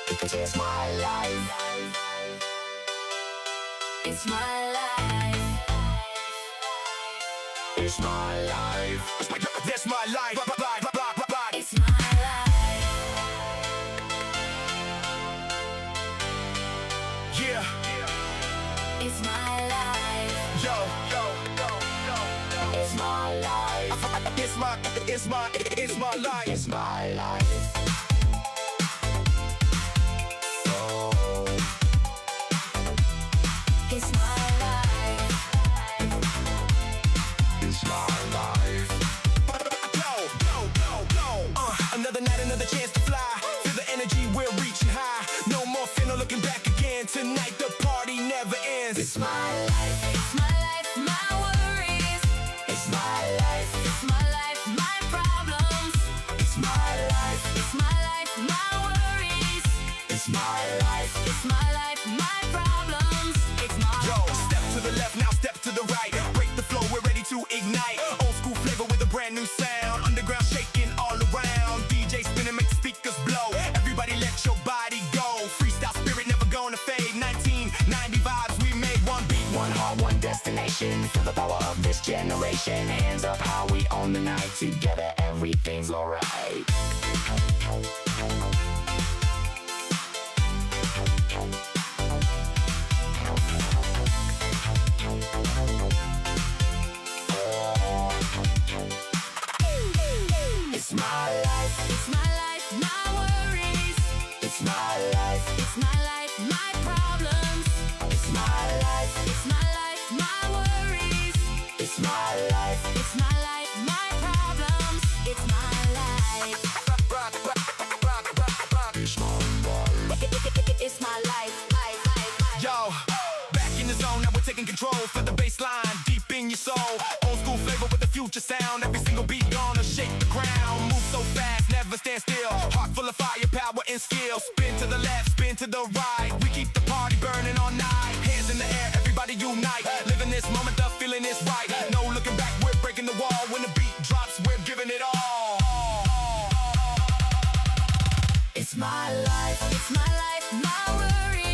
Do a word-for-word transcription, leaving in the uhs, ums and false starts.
It's my life. It's my life. It's my life. That's my life. It's my life. Yeah. It's my life. Yo, yo, yo, yo, yo. It's my life. It's my, it's my, it's my life. It's my life. Oh. It's my life. It's my life. Go, go, go, go. Uh, another night, another chance to fly. Feel the energy, we're reaching high. No more fear, no looking back again. Tonight the party never ends. It's my life. It's my life, my worries. It's my life. It's my life, my problems. It's my life. It's my life, my worries. It's my life. It's my life, my problems. It's my Yo, step to the left, now step to the right. Break the flow, we're ready to ignite. Old school flavor with a brand new sound. Underground shaking all around. D J spinning, make the speakers blow. Everybody let your body go. Freestyle spirit never gonna fade. nineteen ninety vibes, we made one beat. one heart, one destination. Feel the power of this generation. Hands up how we own the night. Together everything's alright. It's my life. It's my life, my worries. It's my life. It's my life, my problems. It's my life. It's my life, my worries. It's my life. It's my life, my problems. It's my life. It's my life. Life, life, life. Yo, back in the zone, now we're taking control. Feel the bass line deep in your soul. Old school flavor with the future sound. Every single beat gonna shake the ground. Move so fast, never stand still. Heart full of firepower and skill. Spin to the left, spin to the right. We keep the party burning all night. Hands in the air, everybody unite. Living this moment, the feeling is right. No looking back, we're breaking the wall. When the beat drops, we're giving it all. It's my life. It's my life, my worries.